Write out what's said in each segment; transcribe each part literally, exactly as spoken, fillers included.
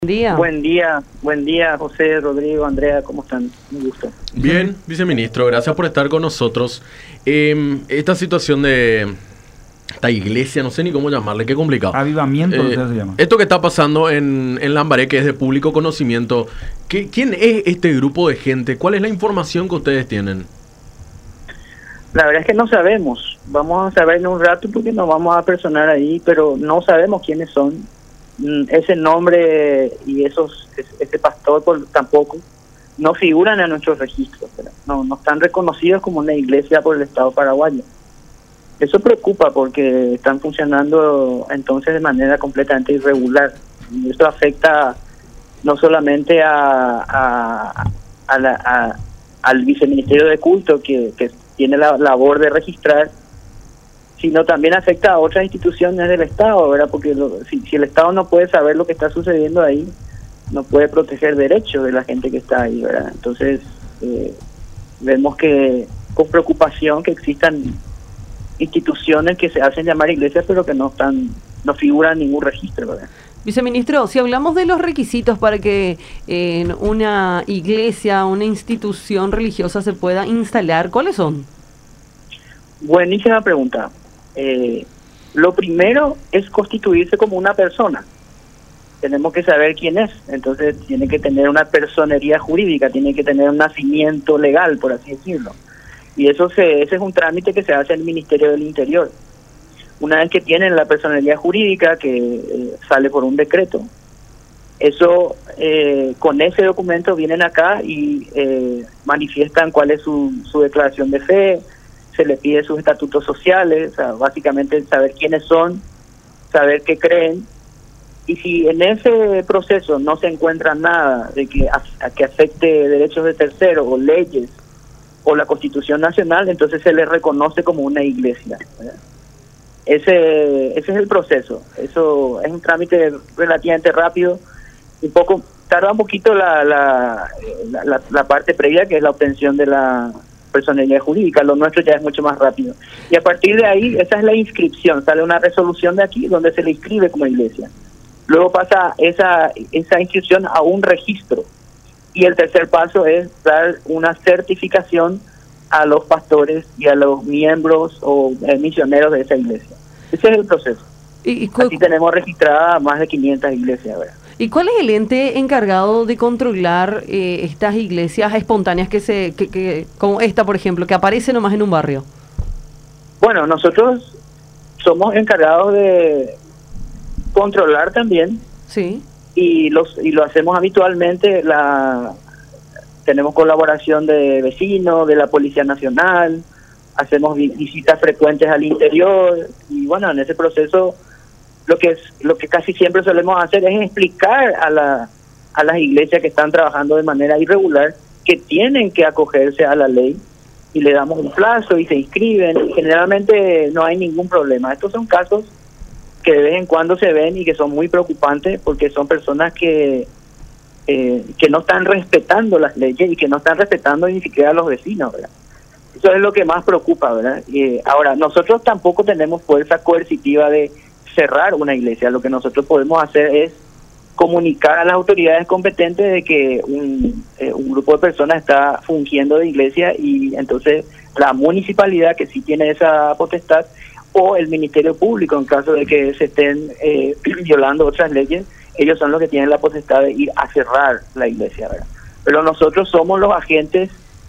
Día. Buen día, buen día, José, Rodrigo, Andrea, ¿cómo están? Un gusto. Bien, viceministro, gracias por estar con nosotros. Eh, esta situación de esta iglesia, no sé ni cómo llamarle, qué complicado. Avivamiento, Eh, se llama. Esto que está pasando en, en Lambaré, que es de público conocimiento, ¿qué, ¿quién es este grupo de gente? ¿Cuál es la información que ustedes tienen? La verdad es que no sabemos. Vamos a saber en un rato porque nos vamos a personar ahí, pero no sabemos quiénes son. Ese nombre y esos ese pastor por, tampoco no figuran en nuestros registros, no, no están reconocidos como una iglesia por el Estado paraguayo. Eso preocupa porque están funcionando entonces de manera completamente irregular. Y esto afecta no solamente a, a, a la, a, al viceministerio de culto que, que tiene la labor de registrar, sino también afecta a otras instituciones del Estado, ¿verdad? Porque lo, si, si el Estado no puede saber lo que está sucediendo ahí, no puede proteger derechos de la gente que está ahí, ¿verdad? Entonces, eh, vemos que con preocupación que existan instituciones que se hacen llamar iglesias, pero que no están, no figuran en ningún registro, ¿verdad? Viceministro, si hablamos de los requisitos para que en eh, una iglesia, una institución religiosa se pueda instalar, ¿cuáles son? Buenísima pregunta. Eh, lo primero es constituirse como una persona. Tenemos que saber quién es, entonces tiene que tener una personería jurídica, tiene que tener un nacimiento legal, por así decirlo. Y eso se, ese es un trámite que se hace en el Ministerio del Interior. Una vez que tienen la personería jurídica, que eh, sale por un decreto, eso eh, con ese documento vienen acá y eh, manifiestan cuál es su, su declaración de fe. Se le pide sus estatutos sociales, o sea, básicamente saber quiénes son, saber qué creen, y si en ese proceso no se encuentra nada de que, a, a que afecte derechos de terceros o leyes o la Constitución Nacional, entonces se le reconoce como una iglesia, ¿verdad? Ese, ese es el proceso. Eso es un trámite relativamente rápido, un poco tarda un poquito la, la, la, la, la parte previa, que es la obtención de la personería jurídica. Lo nuestro ya es mucho más rápido. Y a partir de ahí, esa es la inscripción. Sale una resolución de aquí donde se le inscribe como iglesia. Luego pasa esa, esa inscripción a un registro. Y el tercer paso es dar una certificación a los pastores y a los miembros o eh, misioneros de esa iglesia. Ese es el proceso. ¿Y, y Aquí tenemos registradas más de quinientas iglesias, ¿verdad? ¿Y cuál es el ente encargado de controlar eh, estas iglesias espontáneas que se que, que como esta, por ejemplo, que aparece nomás en un barrio? Bueno, nosotros somos encargados de controlar también. Sí. Y los y lo hacemos habitualmente. La tenemos colaboración de vecinos, de la Policía Nacional, hacemos vi visitas frecuentes al interior y bueno, en ese proceso lo que es lo que casi siempre solemos hacer es explicar a la a las iglesias que están trabajando de manera irregular que tienen que acogerse a la ley, y le damos un plazo y se inscriben, y generalmente no hay ningún problema. Estos son casos que de vez en cuando se ven y que son muy preocupantes porque son personas que eh, que no están respetando las leyes y que no están respetando ni siquiera a los vecinos, ¿verdad? Eso es lo que más preocupa, ¿verdad? Y ahora, nosotros tampoco tenemos fuerza coercitiva de cerrar una iglesia. Lo que nosotros podemos hacer es comunicar a las autoridades competentes de que un, eh, un grupo de personas está fungiendo de iglesia, y entonces la municipalidad, que sí tiene esa potestad, o el Ministerio Público, en caso de que se estén eh, violando otras leyes, ellos son los que tienen la potestad de ir a cerrar la iglesia, ¿verdad? Pero nosotros somos los agentes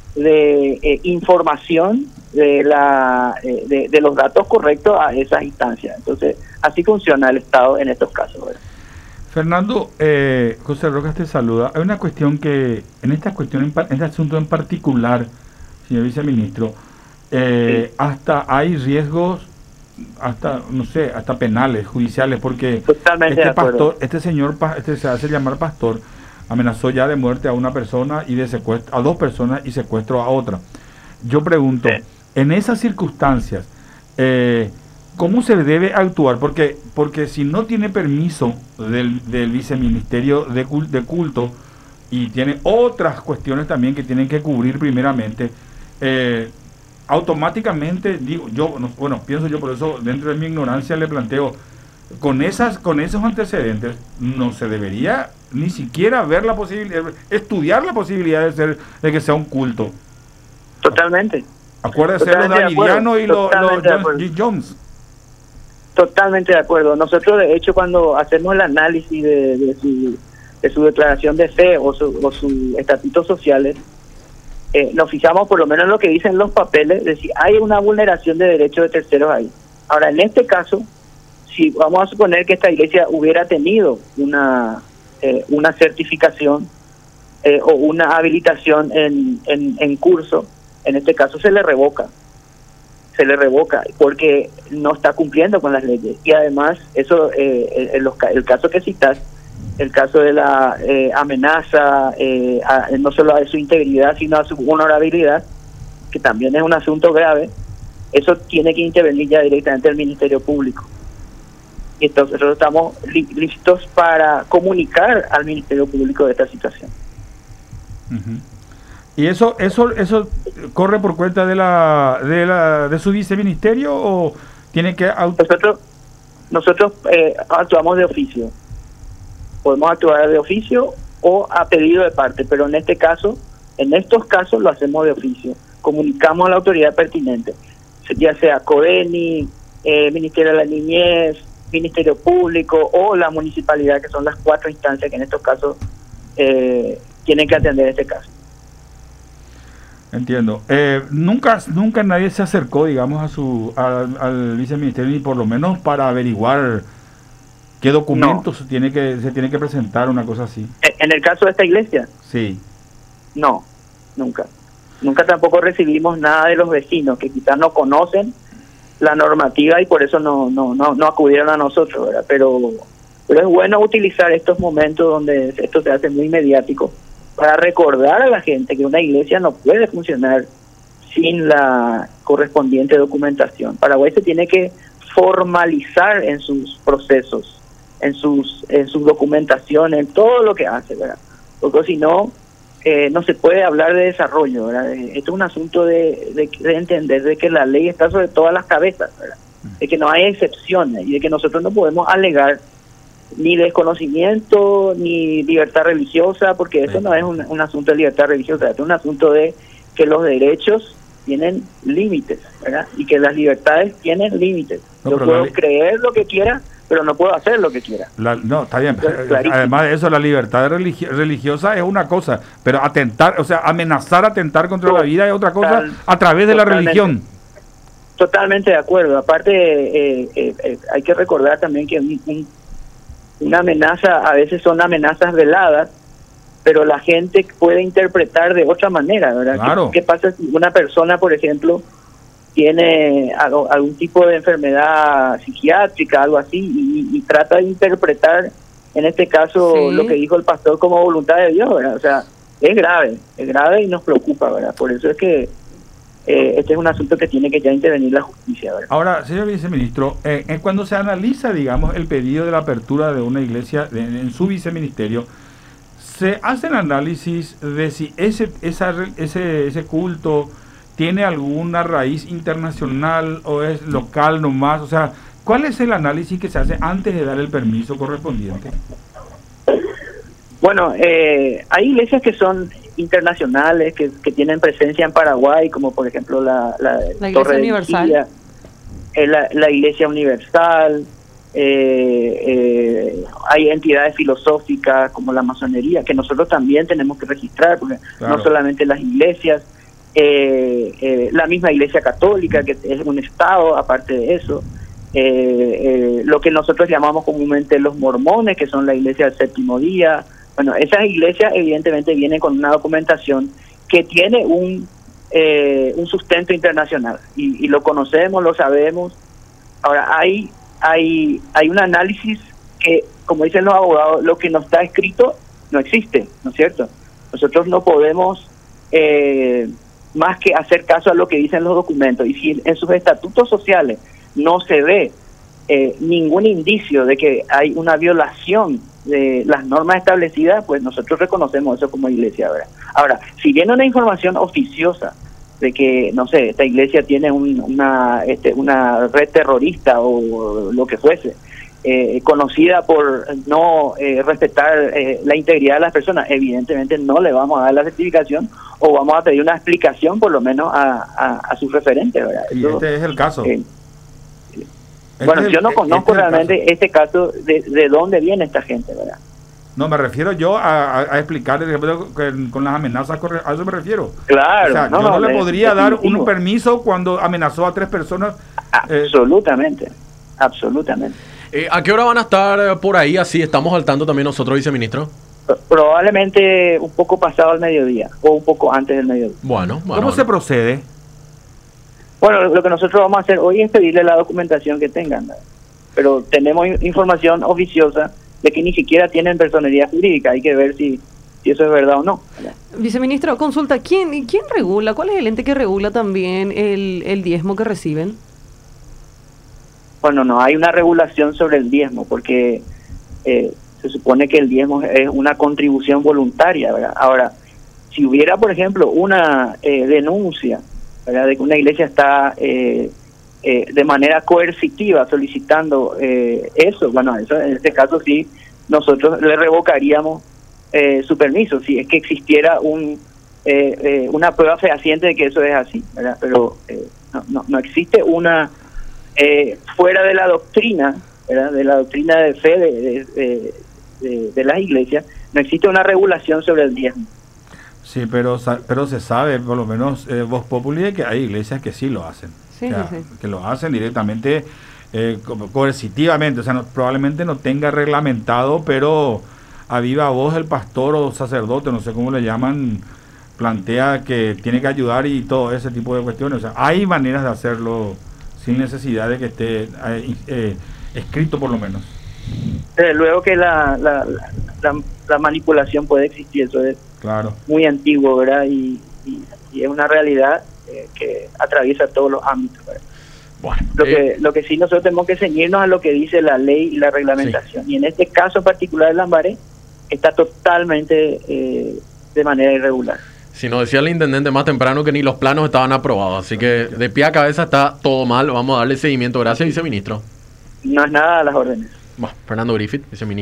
de eh, información de la eh, de, de los datos correctos a esas instancias. Entonces, así funciona el Estado en estos casos, ¿verdad? Fernando, eh, José Rojas te saluda. Hay una cuestión que, en esta cuestión, en, en este asunto en particular, señor viceministro, eh, sí. hasta hay riesgos, hasta, no sé, hasta penales, judiciales, porque Totalmente este de acuerdo. pastor, este señor, este se hace llamar pastor, amenazó ya de muerte a una persona y de secuestro a dos personas y secuestro a otra. Yo pregunto, sí. en esas circunstancias, eh, ¿cómo se debe actuar? Porque porque si no tiene permiso del, del viceministerio de culto, de culto y tiene otras cuestiones también que tienen que cubrir primeramente, eh, automáticamente, digo yo, no, bueno, pienso yo, por eso dentro de mi ignorancia le planteo, con esas con esos antecedentes no se debería ni siquiera ver la posibilidad, estudiar la posibilidad de ser, de que sea un culto. Totalmente. Acuérdese los davidianos y los, los Jones, Jones. Totalmente de acuerdo. Nosotros, de hecho, cuando hacemos el análisis de, de, su, de su declaración de fe o sus o su estatutos sociales, eh, nos fijamos por lo menos en lo que dicen los papeles, de si hay una vulneración de derechos de terceros ahí. Ahora, en este caso, si vamos a suponer que esta iglesia hubiera tenido una eh, una certificación eh, o una habilitación en, en, en curso, en este caso se le revoca. se le revoca porque no está cumpliendo con las leyes. Y además, eso eh, el, el caso que citas, el caso de la eh, amenaza, eh, a, no solo a su integridad, sino a su honorabilidad, que también es un asunto grave, eso tiene que intervenir ya directamente el Ministerio Público. Y entonces nosotros estamos li listos para comunicar al Ministerio Público de esta situación. Uh-huh. ¿Y eso eso eso corre por cuenta de la de la de su viceministerio o tiene que nosotros nosotros eh, actuamos de oficio? Podemos actuar de oficio o a pedido de parte, pero en este caso, en estos casos lo hacemos de oficio. Comunicamos a la autoridad pertinente, ya sea CODENI, eh, Ministerio de la Niñez, Ministerio Público o la municipalidad, que son las cuatro instancias que en estos casos eh, tienen que atender este caso. Entiendo. Eh, nunca nunca nadie se acercó, digamos, a su al, al viceministerio, ni por lo menos para averiguar qué documentos no. tiene que se tiene que presentar, una cosa así. En el caso de esta iglesia, sí. No, nunca. Nunca tampoco recibimos nada de los vecinos, que quizás no conocen la normativa y por eso no no no, no acudieron a nosotros, ¿verdad? Pero, pero es bueno utilizar estos momentos donde esto se hace muy mediático, para recordar a la gente que una iglesia no puede funcionar sin la correspondiente documentación. Paraguay se tiene que formalizar en sus procesos, en sus en sus documentaciones, en todo lo que hace, ¿verdad? Porque si no, eh, no se puede hablar de desarrollo, ¿verdad? Esto es un asunto de, de, de entender de que la ley está sobre todas las cabezas, ¿verdad? De que no hay excepciones y de que nosotros no podemos alegar ni desconocimiento, ni libertad religiosa, porque eso no es un, un asunto de libertad religiosa, es un asunto de que los derechos tienen límites, ¿verdad? Y que las libertades tienen límites. No, Yo puedo creer lo que quiera, pero no puedo hacer lo que quiera. La, no, está bien. Entonces, además de eso, la libertad religi religiosa es una cosa, pero atentar, o sea, amenazar, atentar contra Total, la vida es otra cosa a través de la religión. Totalmente de acuerdo. Aparte, eh, eh, eh, hay que recordar también que un, un una amenaza, a veces son amenazas veladas, pero la gente puede interpretar de otra manera, ¿verdad? Claro. ¿Qué, qué pasa si una persona, por ejemplo, tiene algo, algún tipo de enfermedad psiquiátrica, algo así, y, y trata de interpretar, en este caso, sí. lo que dijo el pastor como voluntad de Dios, ¿verdad? O sea, es grave, es grave y nos preocupa, ¿verdad? Por eso es que Eh, este es un asunto que tiene que ya intervenir la justicia, ¿verdad? Ahora, señor viceministro, eh, eh, cuando se analiza, digamos, el pedido de la apertura de una iglesia de, en su viceministerio, se hacen análisis de si ese esa, ese ese culto tiene alguna raíz internacional o es local nomás, o sea, ¿cuál es el análisis que se hace antes de dar el permiso correspondiente? Bueno, eh, hay iglesias que son internacionales, que, que tienen presencia en Paraguay, como por ejemplo la, la, la Iglesia Torre Universal, de Silla, eh, la, la Iglesia Universal, eh, eh, hay entidades filosóficas como la masonería, que nosotros también tenemos que registrar, porque claro. no solamente las iglesias, eh, eh, la misma Iglesia Católica, que es un estado aparte de eso, eh, eh, lo que nosotros llamamos comúnmente los mormones, que son la Iglesia del Séptimo Día. Bueno, esas iglesias evidentemente vienen con una documentación que tiene un eh, un sustento internacional y, y lo conocemos, lo sabemos. Ahora, hay hay hay un análisis que, como dicen los abogados, lo que no está escrito no existe, ¿no es cierto? Nosotros no podemos eh, más que hacer caso a lo que dicen los documentos, y si en sus estatutos sociales no se ve eh, ningún indicio de que hay una violación de las normas establecidas, pues nosotros reconocemos eso como iglesia, ¿verdad? Ahora, si viene una información oficiosa de que, no sé, esta iglesia tiene un, una este, una red terrorista o lo que fuese, eh, conocida por no eh, respetar eh, la integridad de las personas, evidentemente no le vamos a dar la certificación o vamos a pedir una explicación por lo menos a, a, a sus referentes, ¿verdad? Y Eso, este es el caso. eh, Este bueno, es el- yo no conozco este es el realmente caso. este caso de, de dónde viene esta gente, ¿verdad? No, me refiero yo a, a, a explicar el ejemplo con, con las amenazas, corre- a eso me refiero. Claro, O sea, no, yo no, no, le es podría dar definitivo. un permiso cuando amenazó a tres personas. eh, Absolutamente, absolutamente. Eh, ¿A qué hora van a estar eh, por ahí? Así estamos al tanto también nosotros, viceministro. Probablemente un poco pasado el mediodía o un poco antes del mediodía. Bueno, bueno. ¿Cómo se procede? Bueno, lo que nosotros vamos a hacer hoy es pedirle la documentación que tengan, ¿verdad? Pero tenemos in- información oficiosa de que ni siquiera tienen personería jurídica. Hay que ver si, si eso es verdad o no, ¿verdad? Viceministro, consulta, ¿quién, quién regula? ¿Cuál es el ente que regula también el, el diezmo que reciben? Bueno, no hay una regulación sobre el diezmo porque eh, se supone que el diezmo es una contribución voluntaria, ¿verdad? Ahora, si hubiera, por ejemplo, una eh, denuncia, ¿verdad?, de que una iglesia está eh, eh, de manera coercitiva solicitando eh, eso, bueno, eso en este caso sí, nosotros le revocaríamos eh, su permiso, si es que existiera un eh, eh, una prueba fehaciente de que eso es así, ¿verdad? Pero eh, no, no, no existe una... Eh, fuera de la doctrina, ¿verdad?, de la doctrina de fe de, de, de, de, de las iglesias, no existe una regulación sobre el diezmo. Sí, pero sa- pero se sabe, por lo menos eh, Vox Populi, de que hay iglesias que sí lo hacen. Sí, O sea, sí, sí. que lo hacen directamente, eh, co- coercitivamente. O sea, no- probablemente no tenga reglamentado, pero a viva voz el pastor o sacerdote, no sé cómo le llaman, plantea que tiene que ayudar y todo ese tipo de cuestiones. O sea, hay maneras de hacerlo sin necesidad de que esté eh, eh, escrito por lo menos. Desde luego que la, la, la, la manipulación puede existir, eso es Claro. muy antiguo, ¿verdad? Y, y, y es una realidad eh, que atraviesa todos los ámbitos, ¿verdad? Bueno, Lo, eh, que, lo que sí nosotros tenemos que ceñirnos a lo que dice la ley y la reglamentación. Y en este caso particular de Lambaré está totalmente eh, de manera irregular. si nos decía el intendente más temprano que ni los planos estaban aprobados, así que de pie a cabeza está todo mal. Vamos a darle seguimiento. Gracias, viceministro. No es nada a las órdenes. Bueno, Fernando Griffith, viceministro.